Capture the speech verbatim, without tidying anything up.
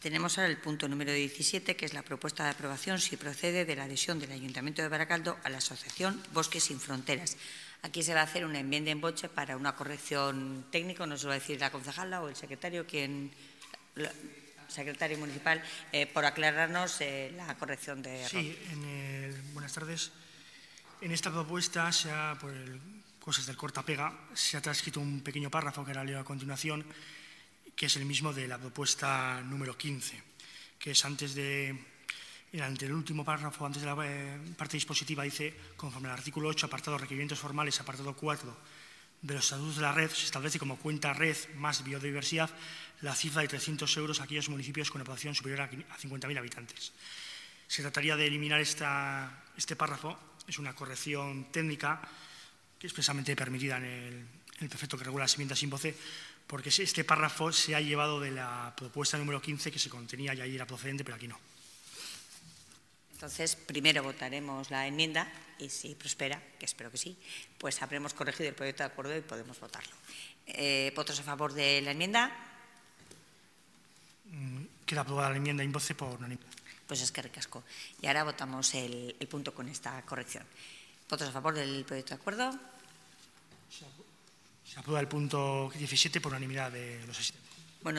Tenemos ahora el punto número diecisiete, que es la propuesta de aprobación, si procede, de la adhesión del Ayuntamiento de Baracaldo a la Asociación Bosques Sin Fronteras. Aquí se va a hacer una enmienda en boche para una corrección técnica, no se lo va a decir la concejala o el secretario, quien, el secretario municipal, eh, por aclararnos eh, la corrección de error. Sí, en el, buenas tardes. En esta propuesta, se ha, por el, cosas del corta-pega, se ha transcrito un pequeño párrafo que ahora leo a continuación, que es el mismo de la propuesta número quince, que es antes de, ante el último párrafo, antes de la eh, parte dispositiva, dice, conforme al artículo ocho, apartado requerimientos formales, apartado cuatro de los estatutos de la red, se establece como cuenta red más biodiversidad la cifra de trescientos euros a aquellos municipios con una población superior a cincuenta mil habitantes. Se trataría de eliminar esta, este párrafo, es una corrección técnica que es expresamente permitida en el, en el precepto que regula las enmiendas sin voce, porque este párrafo se ha llevado de la propuesta número quince que se contenía y ahí era procedente, pero aquí no. Entonces, primero votaremos la enmienda y si prospera, que espero que sí, pues habremos corregido el proyecto de acuerdo y podemos votarlo. Eh, ¿Votos a favor de la enmienda? Queda aprobada la enmienda in voce por unanimidad. Pues es que ricasco. Y ahora votamos el, el punto con esta corrección. ¿Votos a favor del proyecto de acuerdo? Se aprueba el punto diecisiete por unanimidad de los asistentes.